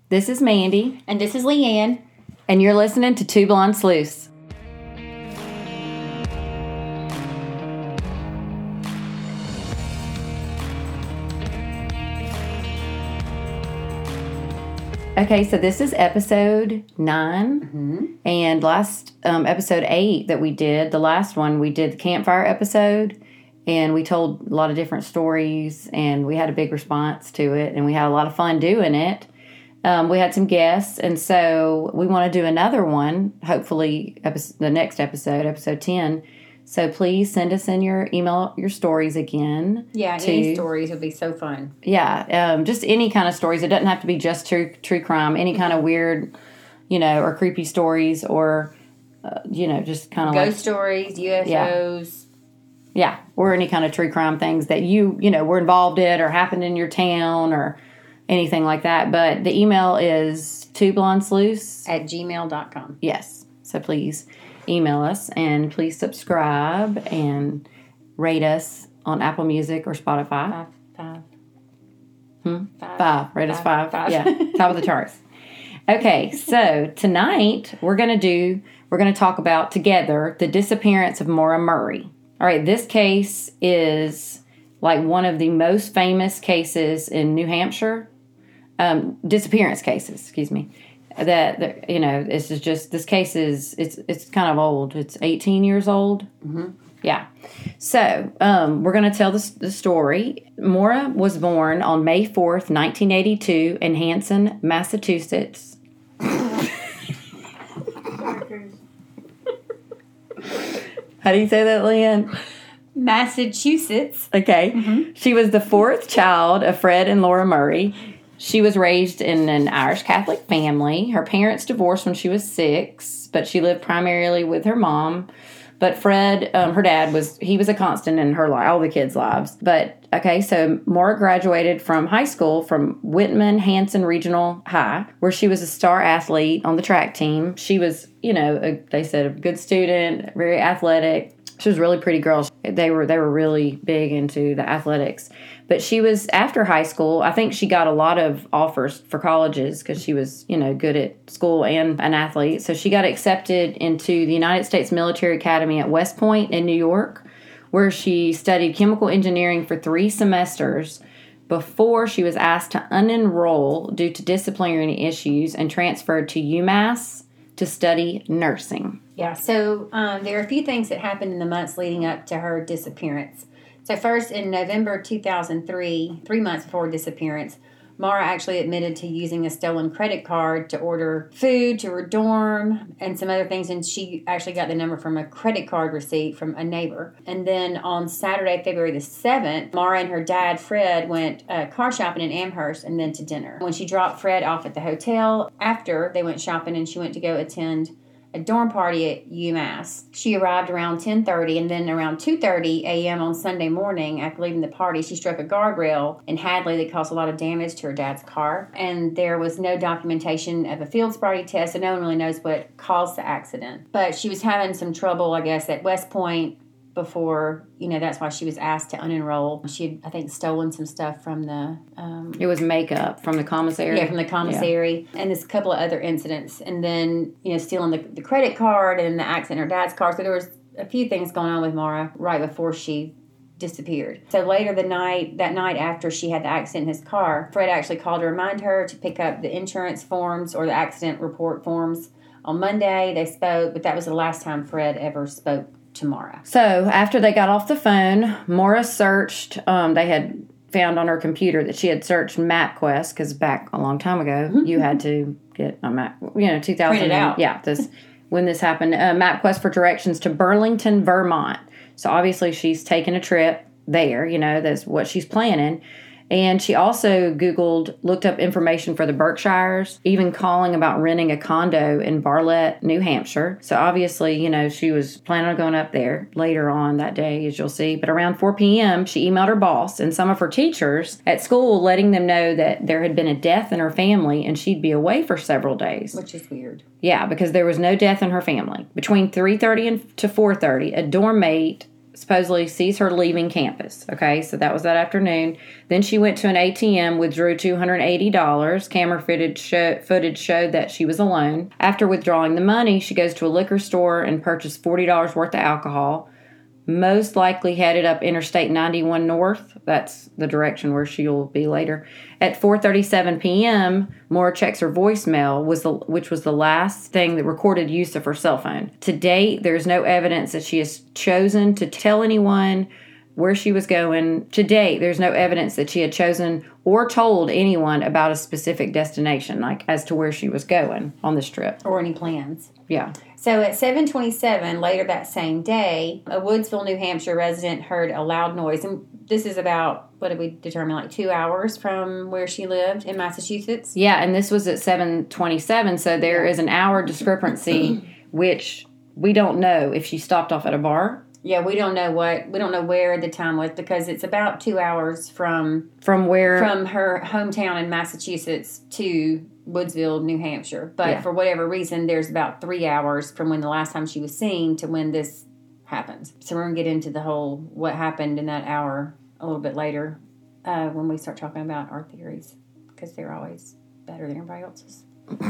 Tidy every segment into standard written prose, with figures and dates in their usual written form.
This is Mandy. And this is Leanne. And you're listening to Two Blonde Sleuths. Okay, so this is episode 9. Mm-hmm. And last episode 8 that we did, the last one, we did the campfire episode. And we told a lot of different stories. And we had a big response to it. And we had a lot of fun doing it. We had some guests, and so we want to do another one, hopefully the next episode 10. So please send us in your email, your stories again. Yeah, any stories would be so fun. Yeah, just any kind of stories. It doesn't have to be just true crime. Any kind of weird, or creepy stories or, just kind of ghost stories, UFOs. Yeah, or any kind of true crime things that you were involved in or happened in your town or anything like that. But the email is twoblondesleuths@gmail.com. Yes. So please email us and please subscribe and rate us on Apple Music or Spotify. Five. Rate us 5. Yeah. Top of the charts. Okay. So tonight we're going to talk about together the disappearance of Maura Murray. All right. This case is like one of the most famous cases in New Hampshire. Disappearance cases, excuse me. This case is, it's kind of old. It's 18 years old. Mm-hmm. Yeah. So, we're going to tell the story. Maura was born on May 4th, 1982 in Hanson, Massachusetts. How do you say that, Leanne? Massachusetts. Okay. Mm-hmm. She was the 4th child of Fred and Laura Murray. She was raised in an Irish Catholic family. Her parents divorced when she was 6, but she lived primarily with her mom. But Fred, her dad, was a constant in her life, all the kids' lives. But, okay, so Maura graduated from high school from Whitman Hanson Regional High, where she was a star athlete on the track team. She was, they said a good student, very athletic. She was a really pretty girl. They were really big into the athletics. But she was, after high school, I think she got a lot of offers for colleges because she was, good at school and an athlete. So she got accepted into the United States Military Academy at West Point in New York, where she studied chemical engineering for 3 semesters before she was asked to unenroll due to disciplinary issues and transferred to UMass to study nursing. Yeah, so there are a few things that happened in the months leading up to her disappearance. So first, in November 2003, 3 months before her disappearance, Maura actually admitted to using a stolen credit card to order food to her dorm and some other things, and she actually got the number from a credit card receipt from a neighbor. And then on Saturday, February the 7th, Maura and her dad, Fred, went car shopping in Amherst and then to dinner. When she dropped Fred off at the hotel, after they went shopping and she went to go attend a dorm party at UMass. She arrived around 10:30, and then around 2:30 a.m. on Sunday morning, after leaving the party, she struck a guardrail in Hadley that caused a lot of damage to her dad's car. And there was no documentation of a field sobriety test, so no one really knows what caused the accident. But she was having some trouble, I guess, at West Point before, that's why she was asked to unenroll. She had, I think, stolen some stuff from the... it was makeup from the commissary. Yeah, from the commissary. Yeah. And there's a couple of other incidents. And then, stealing the credit card and the accident in her dad's car. So there was a few things going on with Maura right before she disappeared. So later that night after she had the accident in his car, Fred actually called to remind her to pick up the insurance forms or the accident report forms. On Monday, they spoke, but that was the last time Fred ever spoke to Maura. So after they got off the phone, Maura searched, they had found on her computer that she had searched MapQuest, because back a long time ago, you had to get a map, 2000. Print it out. Yeah, when this happened, MapQuest for directions to Burlington, Vermont. So obviously she's taking a trip there, that's what she's planning. And she also looked up information for the Berkshires, even calling about renting a condo in Bartlett, New Hampshire. So obviously, she was planning on going up there later on that day, as you'll see. But around 4 p.m., she emailed her boss and some of her teachers at school, letting them know that there had been a death in her family and she'd be away for several days. Which is weird. Yeah, because there was no death in her family. Between 3:30 to 4:30, a dorm mate supposedly sees her leaving campus. Okay, so that was that afternoon. Then she went to an ATM, withdrew $280. Camera footage showed that she was alone. After withdrawing the money, she goes to a liquor store and purchased $40 worth of alcohol. Most likely headed up Interstate 91 North. That's the direction where she'll be later. At 4:37 p.m., Moore checks her voicemail, which was the last thing that recorded use of her cell phone. To date, there's no evidence that she has chosen to tell anyone where she was going. To date, there's no evidence that she had chosen or told anyone about a specific destination, like as to where she was going on this trip. Or any plans. Yeah. So at 7:27, later that same day, a Woodsville, New Hampshire resident heard a loud noise. And this is about, what did we determine, like 2 hours from where she lived in Massachusetts? Yeah, and this was at 7:27, so there is an hour discrepancy, which we don't know if she stopped off at a bar. Yeah, we don't know where the time was, because it's about 2 hours from where, from her hometown in Massachusetts to Woodsville, New Hampshire. But for whatever reason, there's about 3 hours from when the last time she was seen to when this happened. So we're going to get into the whole what happened in that hour a little bit later when we start talking about our theories, because they're always better than everybody else's.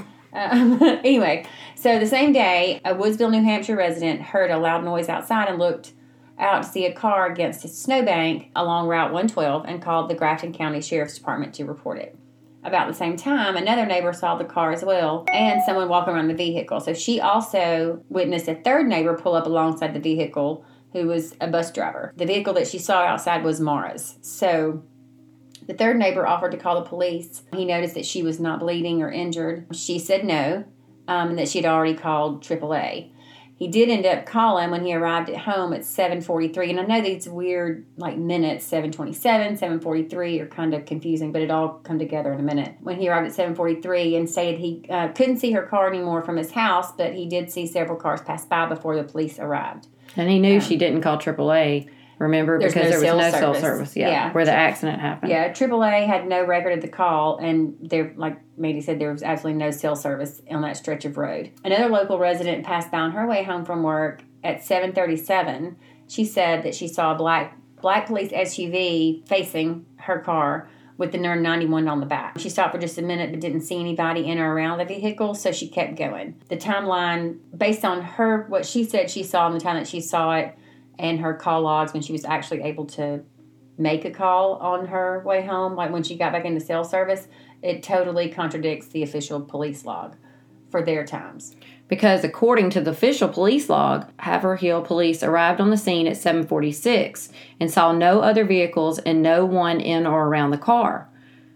Anyway, so the same day, a Woodsville, New Hampshire resident heard a loud noise outside and looked out to see a car against a snowbank along Route 112 and called the Grafton County Sheriff's Department to report it. About the same time, another neighbor saw the car as well and someone walking around the vehicle. So she also witnessed a third neighbor pull up alongside the vehicle, who was a bus driver. The vehicle that she saw outside was Mara's. So the third neighbor offered to call the police. He noticed that she was not bleeding or injured. She said no, and that she had already called AAA. He did end up calling when he arrived at home at 7:43. And I know these weird, minutes, 7:27, 7:43 are kind of confusing, but it all come together in a minute. When he arrived at 7:43 and stated he couldn't see her car anymore from his house, but he did see several cars pass by before the police arrived. And he knew she didn't call AAA. Remember, because there was no cell service. Yeah, where the accident happened. Yeah, AAA had no record of the call, and there, like Mady said, there was absolutely no cell service on that stretch of road. Another local resident passed by on her way home from work at 7:37. She said that she saw a black police SUV facing her car with the number 91 on the back. She stopped for just a minute but didn't see anybody in or around the vehicle, so she kept going. The timeline, based on her, what she said she saw and the time that she saw it, and her call logs when she was actually able to make a call on her way home, like when she got back into cell service, it totally contradicts the official police log for their times. Because according to the official police log, Haverhill police arrived on the scene at 7:46 and saw no other vehicles and no one in or around the car.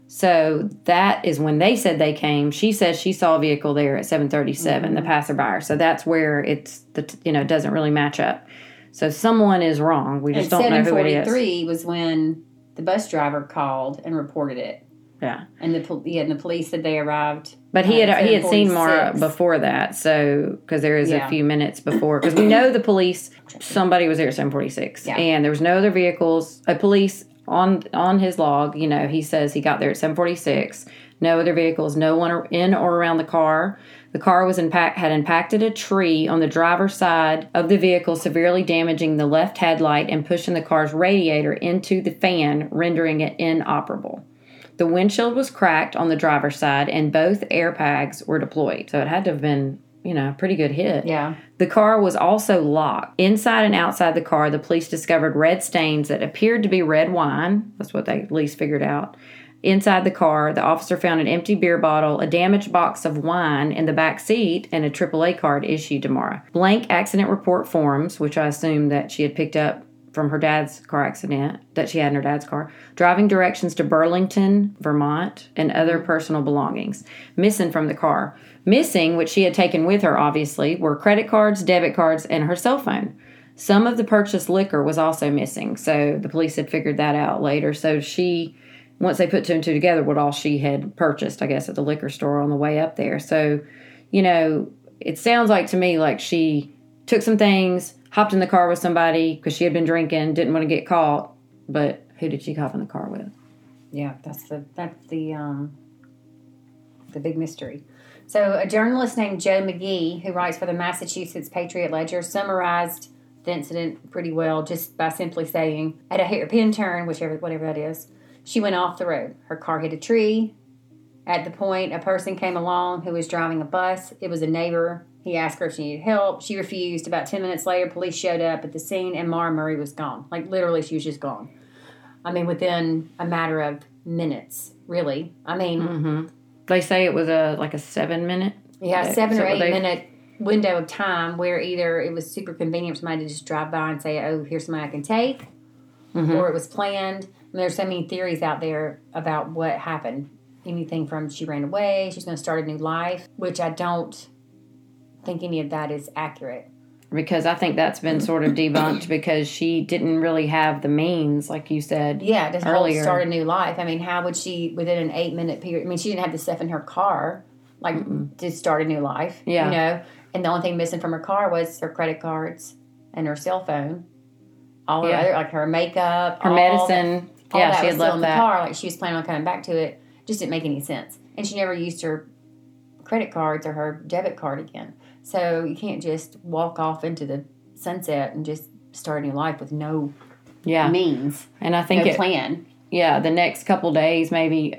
So that is when they said they came. She says she saw a vehicle there at 7:37, the passerby. So that's where it doesn't really match up. So someone is wrong. We just don't know who it is. 7:43 was when the bus driver called and reported it. Yeah. And the police said they arrived. But he had seen Mara before that, so because there is a few minutes before, because we know the police, somebody was there at 7:46, and there was no other vehicles. A police on his log, he says he got there at 7:46. No other vehicles, no one in or around the car. The car had impacted a tree on the driver's side of the vehicle, severely damaging the left headlight and pushing the car's radiator into the fan, rendering it inoperable. The windshield was cracked on the driver's side, and both airbags were deployed. So it had to have been, a pretty good hit. Yeah. The car was also locked. Inside and outside the car, the police discovered red stains that appeared to be red wine. That's what they at least figured out. Inside the car, the officer found an empty beer bottle, a damaged box of wine in the back seat, and a AAA card issued to Mara. Blank accident report forms, which I assume that she had picked up from her dad's car accident that she had in her dad's car, driving directions to Burlington, Vermont, and other personal belongings missing from the car. Missing, which she had taken with her, obviously, were credit cards, debit cards, and her cell phone. Some of the purchased liquor was also missing, so the police had figured that out later. So once they put two and two together, what all she had purchased, I guess, at the liquor store on the way up there. So, it sounds like to me like she took some things, hopped in the car with somebody because she had been drinking, didn't want to get caught. But who did she hop in the car with? Yeah, that's the big mystery. So a journalist named Joe McGee, who writes for the Massachusetts Patriot Ledger, summarized the incident pretty well just by simply saying, at a hairpin turn, whatever that is, she went off the road. Her car hit a tree. At the point, a person came along who was driving a bus. It was a neighbor. He asked her if she needed help. She refused. About 10 minutes later, police showed up at the scene, and Maura Murray was gone. Like, literally, she was just gone. I mean, within a matter of minutes, really. I mean... They say it was a 7-minute? Yeah, 7 or 8 minute window of time where either it was super convenient for somebody to just drive by and say, oh, here's somebody I can take, or it was planned. And there's so many theories out there about what happened. Anything from she ran away, she's going to start a new life, which I don't think any of that is accurate. Because I think that's been sort of debunked because she didn't really have the means, like you said earlier. Start a new life. I mean, how would she, within an 8-minute period, I mean, she didn't have the stuff in her car, to start a new life, and the only thing missing from her car was her credit cards and her cell phone. All her other, like her makeup, her medicine. All that she was had still left in the car. Like she was planning on coming back to it. Just didn't make any sense. And she never used her credit cards or her debit card again. So you can't just walk off into the sunset and just start a new life with no means. And I think plan. Yeah, the next couple days, maybe.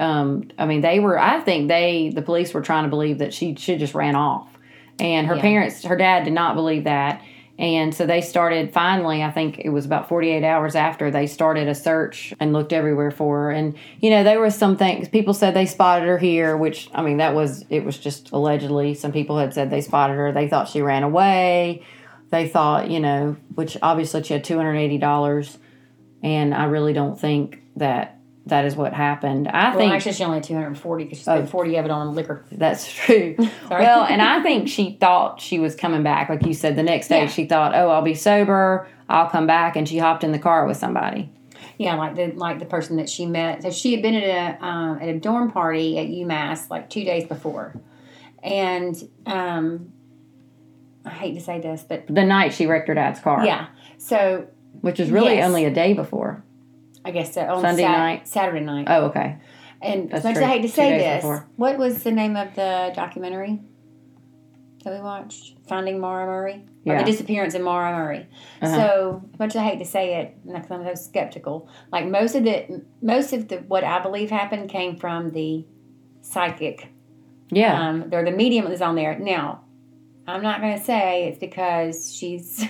I think the police were trying to believe that she just ran off. And her dad did not believe that. And so they started, finally, I think it was about 48 hours after, they started a search and looked everywhere for her. And, there were some things, people said they spotted her here, which, it was just allegedly. Some people had said they spotted her. They thought she ran away. They thought, which obviously she had $280. And I really don't think that is what happened. Actually, she only had $240 because she spent $40 of it on liquor. That's true. Well, and I think she thought she was coming back. Like you said, the next day she thought, oh, I'll be sober. I'll come back. And she hopped in the car with somebody. Yeah, like the person that she met. So she had been at a dorm party at UMass like 2 days before. And I hate to say this, but... The night she wrecked her dad's car. Yeah. So... Which was really only a day before. I guess so. On Sunday night? Saturday night. Oh, okay. And as much as I hate to say this, what was the name of the documentary that we watched? Finding Maura Murray? Yeah. Or The Disappearance of Maura Murray. So, as much as I hate to say it, because I'm so skeptical, like most of the what I believe happened came from the psychic. Yeah. Or the medium that was on there. Now, I'm not going to say it's because she's...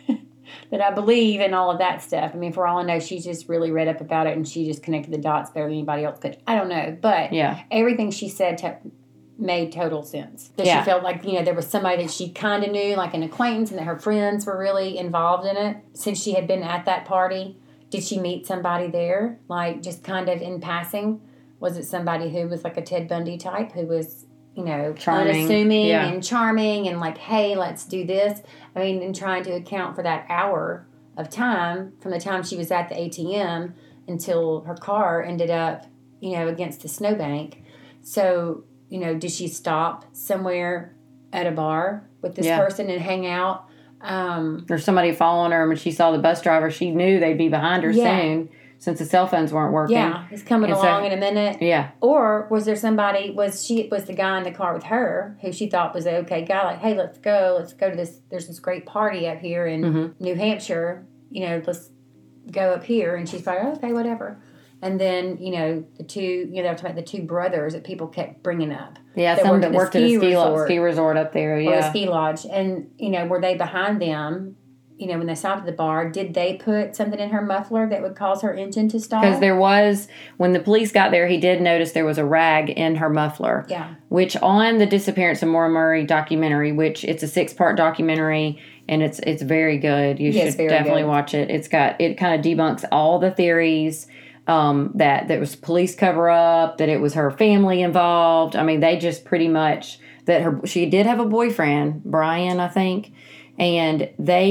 that I believe in all of that stuff. I mean, for all I know, she just really read up about it and she just connected the dots better than anybody else could. I don't know. But everything she said made total sense. That she felt like, there was somebody that she kind of knew, like an acquaintance, and that her friends were really involved in it. Since she had been at that party, did she meet somebody there? Like, just kind of in passing? Was it somebody who was like a Ted Bundy type, who was... charming. Unassuming and charming and like, hey, let's do this. I mean, and trying to account for that hour of time from the time she was at the ATM until her car ended up, against the snowbank. So, did she stop somewhere at a bar with this person and hang out? Or somebody following her, and when she saw the bus driver, she knew they'd be behind her soon. Since the cell phones weren't working. Yeah, he's coming along in a minute. Yeah. Or was there somebody, was the guy in the car with her who she thought was an okay guy, like, hey, let's go to this, there's this great party up here in New Hampshire, let's go up here. And she's like, okay, whatever. And then, the two, they were talking about the two brothers that people kept bringing up. Yeah, some that worked at a ski resort up there, or a ski lodge. And, were they behind them? When they stopped at the bar, did they put something in her muffler that would cause her engine to stall? Because there was, when the police got there, he did notice there was a rag in her muffler. Yeah. Which on the Disappearance of Maura Murray documentary, which it's a 6-part documentary, and it's very good. You should definitely watch it. It kind of debunks all the theories that there was police cover up, that it was her family involved. I mean, they just pretty much, she did have a boyfriend, Brian, I think. And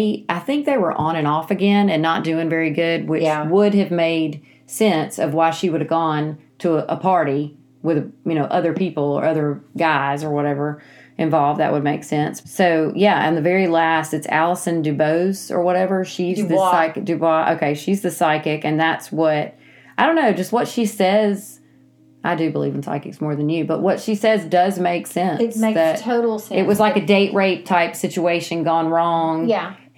I think they were on and off again and not doing very good, which would have made sense of why she would have gone to a party with, other people or other guys or whatever involved. That would make sense. So, and the very last, it's Allison Dubose or whatever. She's the psychic. Dubois. Okay, she's the psychic. And that's what, I don't know, just what she says. I do believe in psychics more than you, but what she says does make sense. It makes total sense. It was like a date rape type situation gone wrong. Yeah.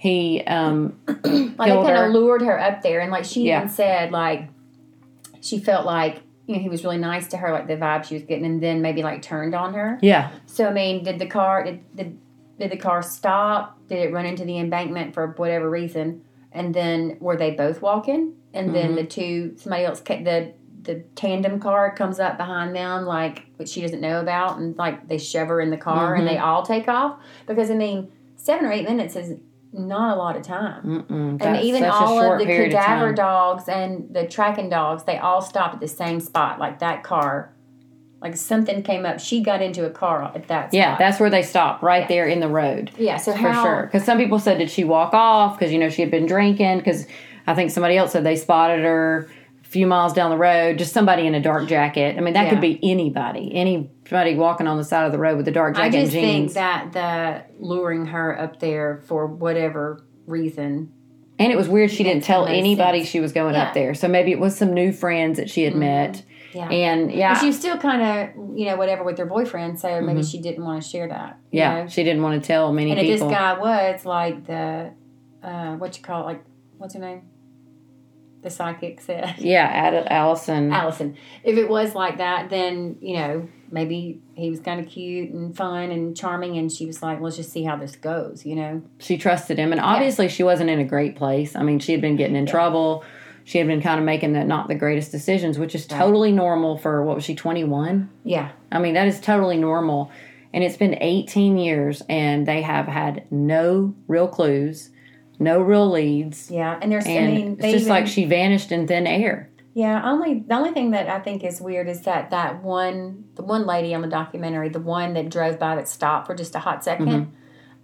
he Like they killed kind her. of lured her up there, and like she Yeah. even said, like she felt like he was really nice to her, like the vibe she was getting, and then maybe like turned on her. Yeah. So I mean, did the car did the car stop? Did it run into the embankment for whatever reason? And then were they both walking? And then somebody else, the tandem car comes up behind them, like, which she doesn't know about, and like they shove her in the car and they all take off. Because I mean, 7 or 8 minutes is not a lot of time. And even all of the cadaver dogs and the tracking dogs, they all stopped at the same spot, like that car. Like something came up. She got into a car at that spot. Yeah, that's where they stopped, right there in the road. Yeah, so for sure. Because some people said, did she walk off? Because, she had been drinking. Because I think somebody else said they spotted her a few miles down the road. Just somebody in a dark jacket. I mean, that could be anybody. Anybody walking on the side of the road with a dark jacket and jeans. I just think that the luring her up there for whatever reason. And it was weird she didn't tell anybody she was going up there. So maybe it was some new friends that she had met. Yeah. And but she was still kind of, whatever with her boyfriend, so maybe she didn't want to share that. Yeah, she didn't want to tell many people. And if this guy was like the, what's her name? The psychic said. Yeah, Allison. Allison. If it was like that, then, maybe he was kind of cute and fun and charming, and she was like, let's just see how this goes, She trusted him, and obviously she wasn't in a great place. I mean, she had been getting in trouble. She had been kind of making not the greatest decisions, which is totally normal for, what was she, 21? Yeah. I mean, that is totally normal. And it's been 18 years, and they have had no real clues, no real leads. Yeah, and it's just like she vanished in thin air. Yeah, the only thing that I think is weird is that the one lady on the documentary, the one that drove by that stopped for just a hot second,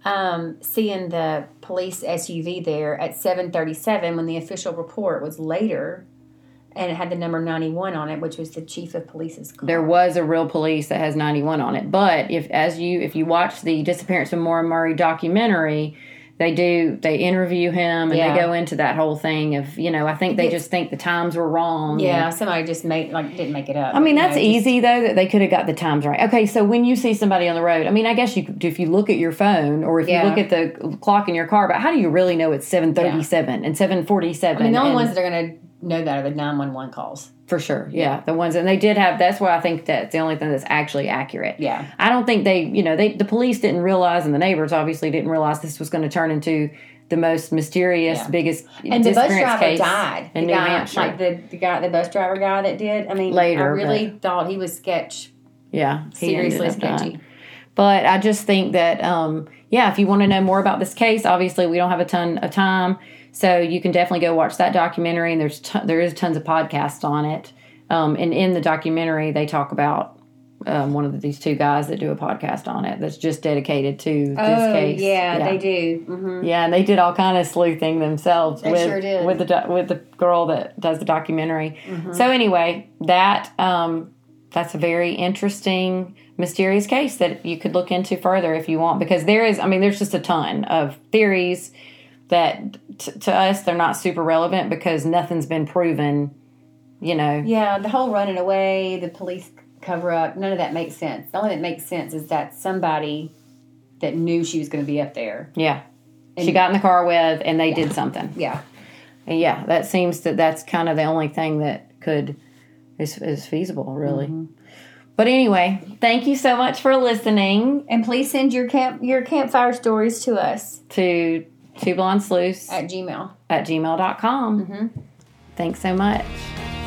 seeing the police SUV there at 7:37 when the official report was later, and it had the number 91 on it, which was the chief of police's car. There was a real police that has 91 on it, but if you watch the Disappearance of Maura Murray documentary, they interview him and they go into that whole thing of, I think they just think the times were wrong. Yeah, somebody just didn't make it up. I mean, that's easy though, that they could have got the times right. Okay, so when you see somebody on the road, I mean, I guess you could, if you look at your phone or if you look at the clock in your car, but how do you really know it's 7:37 and 7:47? I mean, the only ones that are going to know that are the 911 calls. For sure, yeah. The ones, and they did have, that's why I think that's the only thing that's actually accurate. Yeah. I don't think the police didn't realize, and the neighbors obviously didn't realize this was going to turn into the most mysterious, biggest and the bus driver case died. in New Hampshire. Like the bus driver guy that did. I mean, later, I really thought he was sketch. Yeah. Seriously sketchy. But I just think that, if you want to know more about this case, obviously we don't have a ton of time. So you can definitely go watch that documentary, and there is tons of podcasts on it. And in the documentary, they talk about one of these two guys that do a podcast on it that's just dedicated to this case. Yeah, they do. Mm-hmm. Yeah, and they did all kind of sleuthing themselves. They sure did. With the girl that does the documentary. Mm-hmm. So anyway, that's a very interesting, mysterious case that you could look into further if you want, because there's just a ton of theories that to us they're not super relevant because nothing's been proven. Yeah, the whole running away, the police cover up, none of that makes sense. The only that makes sense is that somebody that knew she was going to be up there. Yeah. She got in the car with, and they did something. Yeah. And that seems that's kind of the only thing that is feasible, really. Mm-hmm. But anyway, thank you so much for listening. And please send your campfire stories to us. To TwoBlondeSleuths at gmail.com. Thanks so much.